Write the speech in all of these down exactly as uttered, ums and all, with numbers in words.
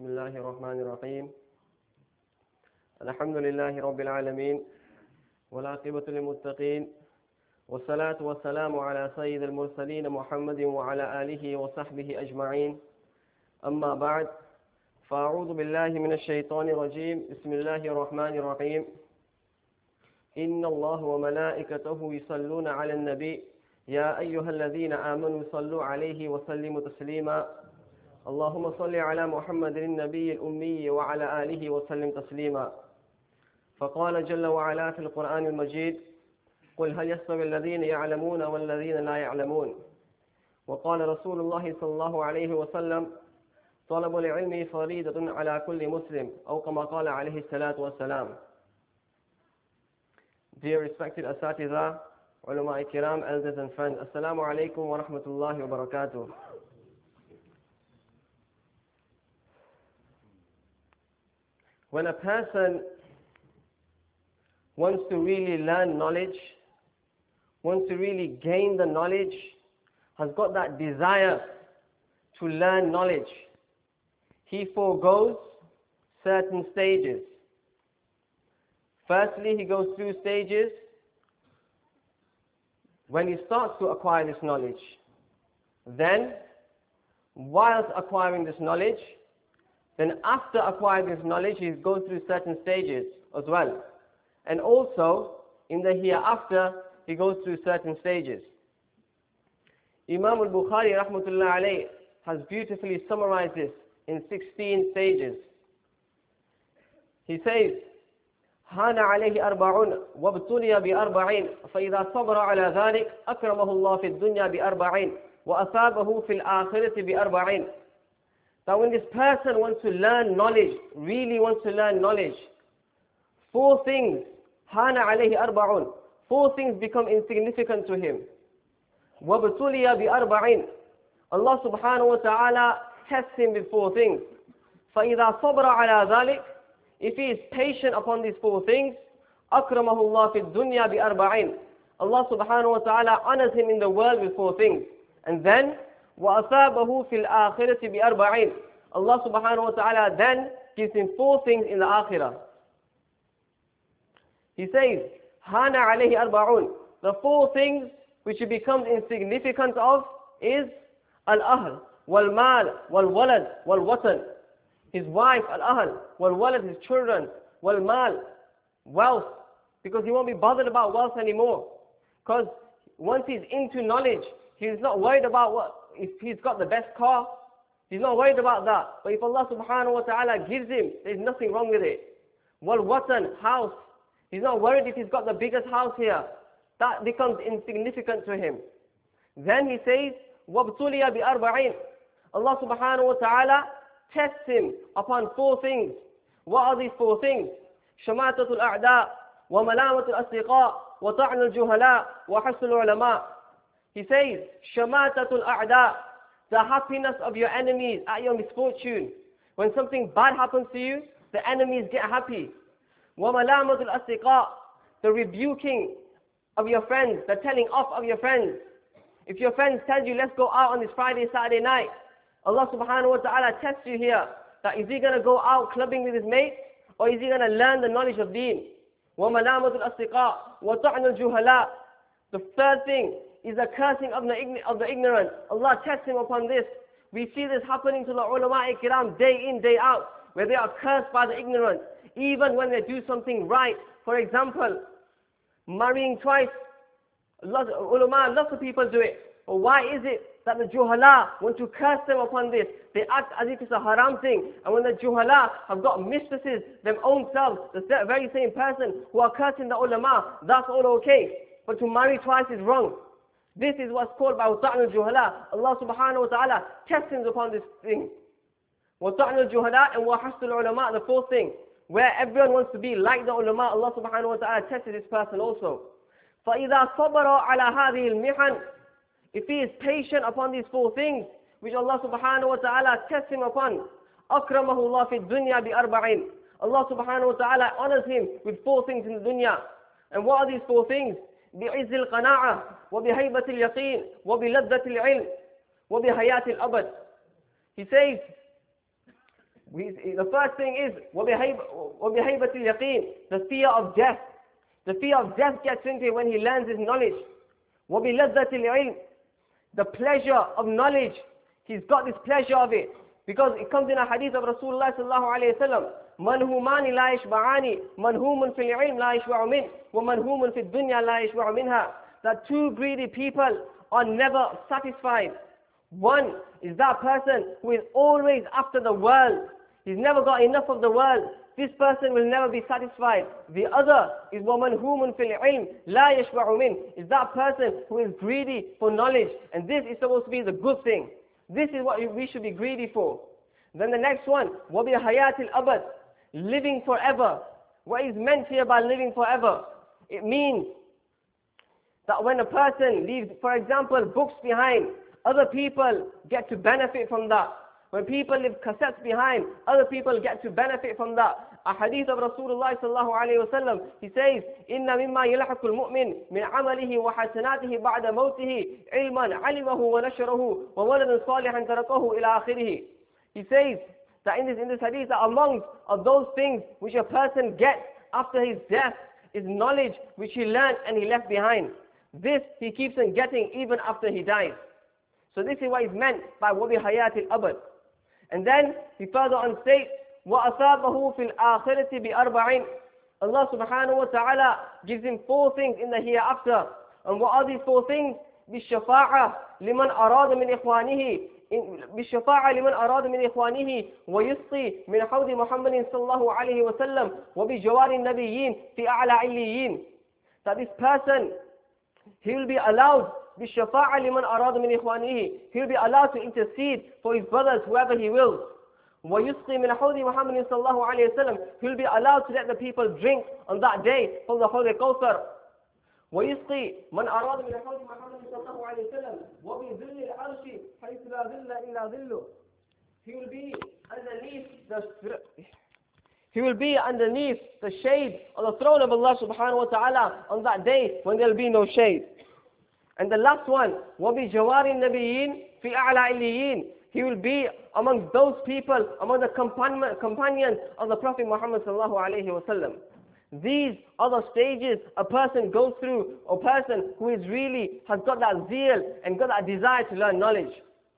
بسم الله الرحمن الرحيم الحمد لله رب العالمين والعاقبة للمتقين والصلاة والسلام على سيد المرسلين محمد وعلى آله وصحبه أجمعين أما بعد فأعوذ بالله من الشيطان الرجيم بسم الله الرحمن الرحيم إن الله وملائكته يصلون على النبي يا أيها الذين آمنوا صلوا عليه وسلموا تسليما اللهم صل على محمد النبي الأمي وعلى آله وسلم تسليما فقال جل وعلا في القرآن المجيد قل هل يستوي الذين يعلمون والذين لا يعلمون وقال رسول الله صلى الله عليه وسلم طلب العلم فريضة على كل مسلم أو كما قال عليه الصلاة والسلام. Dear respected Asatiza, Ulama Kiram, elders and friends, Assalamu alaikum wa rahmatullahi wa barakatuh. When a person wants to really learn knowledge, wants to really gain the knowledge, has got that desire to learn knowledge, he foregoes certain stages. Firstly, he goes through stages when he starts to acquire this knowledge. Then, whilst acquiring this knowledge, then after acquiring this knowledge, he goes through certain stages as well. And also, in the hereafter, he goes through certain stages. Imam al-Bukhari rahmatullah alayh has beautifully summarized this in sixteen stages. He says, هان عليه أربعون وابتلي بأربعين فإذا صبر على ذلك أكرمه الله في الدنيا بأربعين وأثابه في الآخرة بأربعين. That when this person wants to learn knowledge, really wants to learn knowledge, four things, هان عليه أربعون, four things become insignificant to him. وابتلي بأربعين, Allah subhanahu wa ta'ala tests him with four things. فإذا صبر على ذلك, if he is patient upon these four things, أكرمه الله في الدنيا بأربعين, Allah subhanahu wa ta'ala honors him in the world with four things. And then, وَأَثَابَهُ فِي الْآخِرَةِ بِأَرْبَعِينَ, Allah subhanahu wa ta'ala then gives him four things in the akhirah. He says, هَانَ عَلَيْهِ أَرْبَعُونَ, the four things which he becomes insignificant of is al-ahl, wal-mal, wal-walad, wal-watan. His wife, al-ahl, wal-walad, his children, wal-mal, wealth, because he won't be bothered about wealth anymore. Because once he's into knowledge, he's not worried about what, if he's got the best car, he's not worried about that. But if Allah subhanahu wa ta'ala gives him, there's nothing wrong with it. Wal-watan, house, he's not worried if he's got the biggest house here. That becomes insignificant to him. Then he says, وَابْتُلِيَ بِأَرْبَعِينَ, Allah subhanahu wa ta'ala tests him upon four things. What are these four things? شَمَاتَةُ الْأَعْدَاءِ وَمَلَامَةُ الْأَصْدِقَاءِ وَطَعْنُ الْجُهَلَاءِ وَحَسْدُ الْعُلَمَاءِ. He says, شَمَاتَةُ الْأَعْدَاءِ, the happiness of your enemies at your misfortune. When something bad happens to you, the enemies get happy. وَمَلَامَةُ الْأَصْدِقَاءِ, the rebuking of your friends, the telling off of your friends. If your friends tell you, let's go out on this Friday, Saturday night, Allah subhanahu wa ta'ala tests you here, that is he going to go out clubbing with his mates, or is he going to learn the knowledge of deen? وَمَلَامَةُ الْأَصْدِقَاءِ وَطَعْنُ الْجُهَلَاءِ, the third thing is the cursing of the, of the ignorant. Allah tests him upon this. We see this happening to the ulama kiram day in, day out, where they are cursed by the ignorant, even when they do something right. For example, marrying twice. Lots, ulama, lots of people do it. But why is it that the juhala want to curse them upon this? They act as if it's a haram thing. And when the juhala have got mistresses, them own selves, the very same person who are cursing the ulama, that's all okay. But to marry twice is wrong. This is what's called by وَطَعْنُ الْجُهَلَاءِ. Allah subhanahu wa ta'ala tests him upon this thing. وَطَعْنُ الْجُهَلَاءِ and وَحَسْدُ الْعُلَمَاء, the fourth thing, where everyone wants to be like the ulama, Allah subhanahu wa ta'ala tested this person also. فَإِذَا صَبَرَ عَلَى هَذِهِ الْمِحَنِ, if he is patient upon these four things, which Allah subhanahu wa ta'ala tests him upon, أَكْرَمَهُ اللَّهُ فِي الدُّنْيَا بِأَرْبَعِينَ, Allah subhanahu wa ta'ala honors him with four things in the dunya. And what are these four things? بِعِزِّ الْقَنَاعَةِ وَبِهَيْبَةِ الْيَقِينِ وَبِلَذَّةِ الْعِلْمِ وَبِحَيَاةِ الْأَبَدِ. He says We, the first thing is وَبِهَيْبَةِ الْيَقِينِ, the fear of death. The fear of death gets into it when he learns his knowledge. وَبِلَذَّةِ الْعِلْمِ, the pleasure of knowledge. He's got this pleasure of it. Because it comes in a hadith of Rasulullah sallallahu alayhi wa sallam, مَنْهُومَانِ لَا يَشْبَعَانِ مَنْهُومٌ فِي الْعِلْمِ لَا يَشْبَعُ مِنْهُ وَمَنْهُومٌ فِي الدُّنْيَا لَا يَشْبَعُ مِنْهَا. That two greedy people are never satisfied. One is that person who is always after the world. He's never got enough of the world. This person will never be satisfied. The other is وَمَنْهُومٌ فِي الْعِلْمِ لَا يَشْبَعُ مِنْهُ, is that person who is greedy for knowledge. And this is supposed to be the good thing. This is what we should be greedy for. Then the next one, وَبِحَيَاةِ الْأَبَدِ, living forever. What is meant here by living forever? It means that when a person leaves, for example, books behind, other people get to benefit from that. When people leave cassettes behind, other people get to benefit from that. A hadith of Rasulullah sallallahu alayhi wa sallam, he says, إِنَّ مِمَّا يَلْحَقُ الْمُؤْمِنِ مِنْ عَمَلِهِ وَحَسَنَاتِهِ بَعْدَ مَوْتِهِ عِلْمًا عَلِمَهُ وَنَشَرَهُ وَوَلَدًا صَالِحًا تَرَكَهُ إِلَى آخِرِهِ. He says that in this, in this hadith, that amongst of those things which a person gets after his death is knowledge which he learned and he left behind. This he keeps on getting even after he dies. So this is what is meant by وَبِحَيَاةِ الْأَبَدِ. And then he further on states, وَأَصَابَهُ فِي الْآخِرَةِ بِأَرْبَعٍ. Allah subhanahu wa ta'ala gives him four things in the hereafter. And what are these four things? بِالشَّفَاعَةِ لِمَنْ أَرَادَ مِنْ إِخْوَانِهِ بِالشَّفَاعَةِ لِمَنْ أَرَادَ مِنْ إِخْوَانِهِ وَيُسْقِي مِنْ حَوْضِ مُحَمَّدٍ صلى الله عليه وسلم وَبِجَوَارِ النَّبِيِّينَ فِي أَعْلَى عِلِّيِّينَ. That this person, he will be allowed بِالشَّفَاعَةِ لِمَنْ أَرَادَ مِنْ إِخْوَانِهِ, he will be allowed to intercede for his brothers, whoever he wills. وَيُسْقِي مِنْ حَوْضِ مُحَمَّدٍ صلى الله عليه وسلم, he will be allowed to let the people drink on that day from the Hawd al-Kawthar. ويسقي من أراد من حوض محمد صلى الله عليه وسلم وبظل العرش حيث لا ظل إلا ظله. He will be underneath the He will be underneath the shade of the throne of Allah subhanahu wa ta'ala on that day when there will be no shade. And the last one, وَبِجَوَارِ النَّبِيِّينَ فِي أَعْلَى عِلِّيِّينَ, he will be among those people, among the companions of the Prophet Muhammad sallallahu alayhi wa sallam. These are the stages a person goes through, a person who is really, has got that zeal and got that desire to learn knowledge.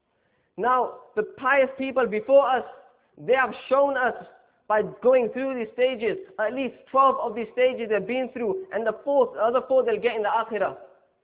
Now, the pious people before us, they have shown us by going through these stages, at least twelve of these stages they've been through, and the fourth, the other four they'll get in the akhirah.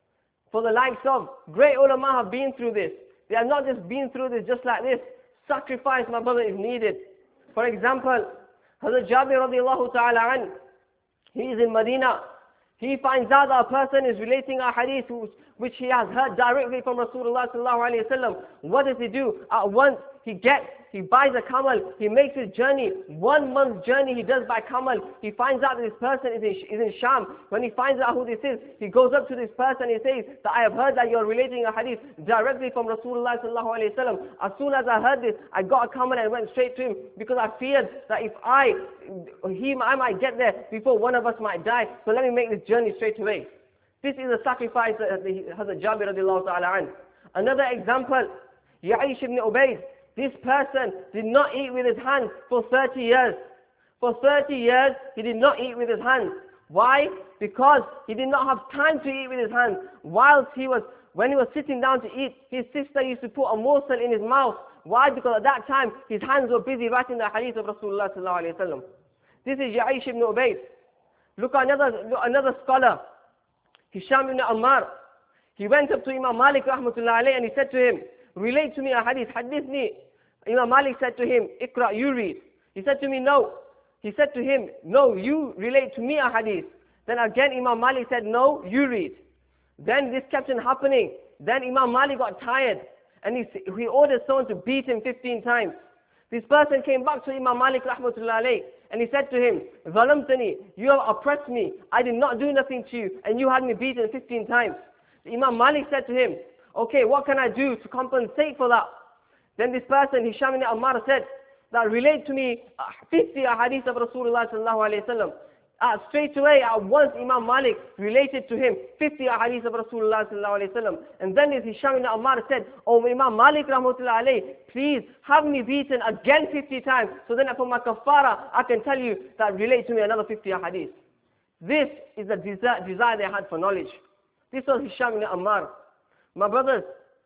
For the likes of great ulama have been through this. They have not just been through this just like this. Sacrifice, my brother, is needed. For example, Hazrat Jabir radiallahu ta'ala an, he is in Medina. He finds out that a person is relating a hadith which he has heard directly from Rasulullah sallallahu alayhi wa sallam. What does he do? At once he gets, he buys a camel, he makes his journey. One month's journey he does by camel. He finds out that this person is in, is in Sham. When he finds out who this is, he goes up to this person and he says that I have heard that you are relating a hadith directly from Rasulullah sallallahu alayhi wa sallam. As soon as I heard this, I got a camel and went straight to him because I feared that if I, he, I might get there before one of us might die. So let me make this journey straight away. This is a sacrifice that Hazrat Jabir radiallahu ta'ala an. Another example, Ya'ish ibn Ubayd. This person did not eat with his hands for thirty years. For thirty years, he did not eat with his hands. Why? Because he did not have time to eat with his hands. Whilst he was, when he was sitting down to eat, his sister used to put a morsel in his mouth. Why? Because at that time, his hands were busy writing the hadith of Rasulullah sallallahu alayhi wa sallam. This is Ya'ish ibn Ubayd. Look at another, another scholar, Hisham ibn Ammar. He went up to Imam Malik rahmatullah alayhi and he said to him, relate to me a hadith, hadithni. Imam Malik said to him, Iqra, you read. He said to me, no. He said to him, no, you relate to me a hadith. Then again Imam Malik said, no, you read. Then this kept on happening. Then Imam Malik got tired and he, he ordered someone to beat him fifteen times. This person came back to Imam Malik rahmatullah alayhi and he said to him, Zalamtani, you have oppressed me. I did not do nothing to you and you had me beaten fifteen times. Imam Malik said to him, okay, what can I do to compensate for that? Then this person, Hisham ibn Ammar, said that relate to me fifty ahadith of Rasulullah sallallahu alayhi wa sallam. Uh, straight away, at once Imam Malik related to him fifty ahadith of Rasulullah sallallahu alayhi wa sallam. And then as Hisham ibn Ammar said, oh Imam Malik rahmatullah alayhi, please have me beaten again fifty times, so then for my kafara, I can tell you that relate to me another fifty ahadith. This is the desire, desire they had for knowledge. This was Hisham ibn Ammar. My brothers,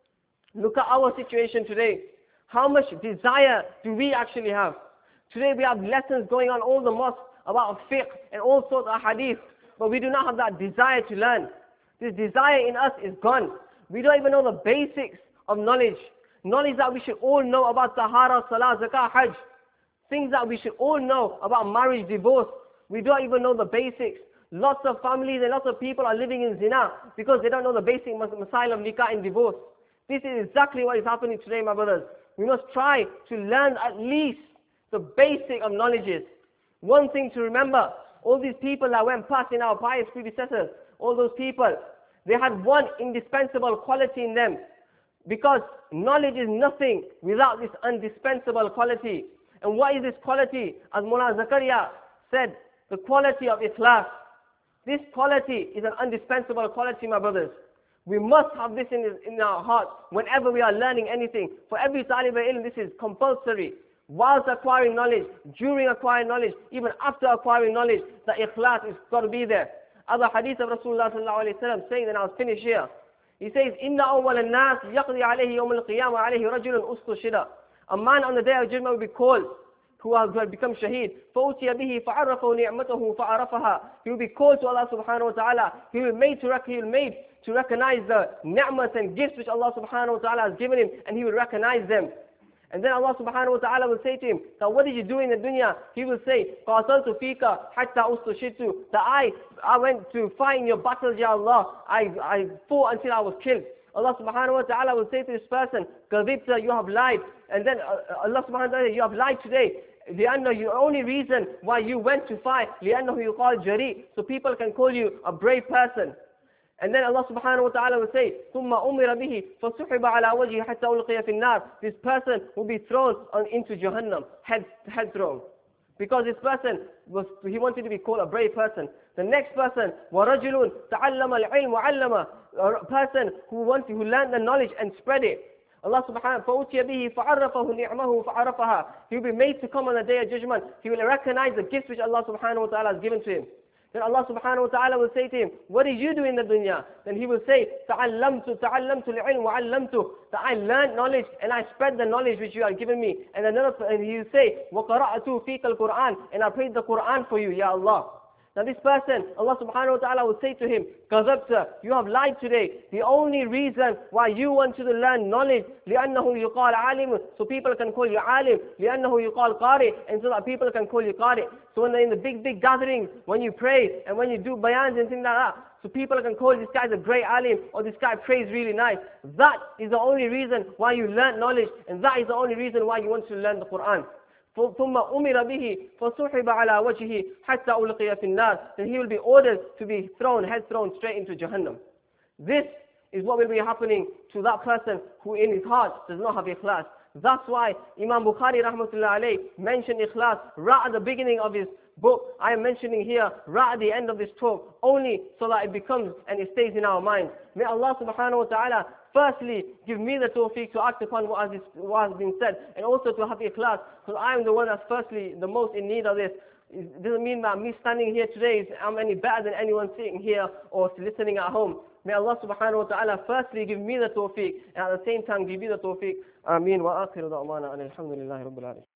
look at our situation today. How much desire do we actually have? Today we have lessons going on all the mosques about fiqh and all sorts of hadith, but we do not have that desire to learn. This desire in us is gone. We don't even know the basics of knowledge. Knowledge that we should all know about Tahara, Salah, Zakah, Hajj. Things that we should all know about marriage, divorce. We don't even know the basics. Lots of families and lots of people are living in zina because they don't know the basic masail of nikah and divorce. This is exactly what is happening today, my brothers. We must try to learn at least the basic of knowledges. One thing to remember, all these people that went past in our pious predecessors, all those people, they had one indispensable quality in them. Because knowledge is nothing without this indispensable quality. And what is this quality? As Mullah Zakaria said, the quality of ikhlas. This quality is an indispensable quality, my brothers. We must have this in, in our heart whenever we are learning anything. For every talib ilm, this is compulsory. Whilst acquiring knowledge, during acquiring knowledge, even after acquiring knowledge, the ikhlas is got to be there. Other hadith of Rasulullah sallallahu alayhi wa sallam saying, and I'll finish here. He says, إِنَّ أَوَّلَ النَّاسِ يَقْضِي عَلَيْهِ يَوْمَ الْقِيَامَةِ عَلَيْهِ رَجُلٌ أُسْتُشِدَ. A man on the day of judgment will be called, who has become shaheed. فَأُتِيَ بِهِ فَعَرَّفَهُ نِعْمَتَهُ فَعَرَفَهَا. He will be called to Allah subhanahu wa ta'ala. He will be made to, he will made to recognize the ni'mat and gifts which Allah subhanahu wa ta'ala has given him, and he will recognize them. And then Allah subhanahu wa ta'ala will say to him, that what did you do in the dunya? He will say, قَاتَلْتُ فِيكَ حَتَّى أُسْتُشِدْتُ. That I, I went to fight in your battles, Ya Allah. I, I fought until I was killed. Allah subhanahu wa ta'ala will say to this person, كَذِبْتَ, you have lied. And then uh, Allah subhanahu wa ta'ala, you have lied today. لأنه, the only reason why you went to fight, لأنه يقال جريء. So people can call you a brave person. And then Allah subhanahu wa ta'ala will say, ثُمَّ أُمِرَ بِهِ فَسُحِبَ عَلَى وَجْهِ حَتَّى أُلْقِيَ فِي النَّارِ. This person will be thrown on, into Jahannam, head, head thrown. Because this person, was he wanted to be called a brave person. The next person, وَرَجُلٌ تَعَلَّمَ الْعِلْمُ وَعَلَّمَ. A person who wanted, who learned the knowledge and spread it. Allah subhanahu wa ta'ala, فَأُتِيَ بِهِ فَعَرَّفَهُ نِعْمَهُ فَعَرَفَهَا. He will be made to come on the day of judgment. He will recognize the gifts which Allah subhanahu wa ta'ala has given to him. Then Allah subhanahu wa ta'ala will say to him, what did you do in the dunya? Then he will say, تَعَلَّمْتُ تَعَلَّمْتُ الْعِلْمُ وَعَلَّمْتُ. That I learned knowledge and I spread the knowledge which you have given me. And another, and he will say, وَقَرَأْتُ فِيكَ الْقُرْآنِ. And I prayed the Qur'an for you, Ya Allah. Now this person, Allah subhanahu wa ta'ala will say to him, كَذَبْتَ, you have lied today. The only reason why you want to learn knowledge, لِأَنَّهُ يُقَالَ عَالِمٌ. So people can call you alim. لِأَنَّهُ يُقَالَ قَارِئ. And so that people can call you qari. So when they're in the big, big gatherings, when you pray, and when you do bayans and things like that, so people can call this guy's a great alim, or this guy prays really nice. That is the only reason why you learn knowledge, and that is the only reason why you want to learn the Qur'an. ثم أمر به فسحب على وجهه حتى ألقي في النار. Then he will be ordered to be thrown, head thrown straight into Jahannam. This is what will be happening to that person who in his heart does not have ikhlas. That's why Imam Bukhari rahmatullah alayh mentioned ikhlas right at the beginning of his book. I am mentioning here right at the end of this talk, only so that it becomes and it stays in our minds. May Allah subhanahu wa ta'ala firstly give me the tawfiq to act upon what has, what has been said, and also to have ikhlas, because I am the one that's firstly the most in need of this. It doesn't mean that me standing here today is I'm any better than anyone sitting here or listening at home. May Allah subhanahu wa ta'ala firstly give me the tawfiq, and at the same time give you the tawfiq. Ameen wa akhiru da'wana alhamdulillahi rabbil alamin.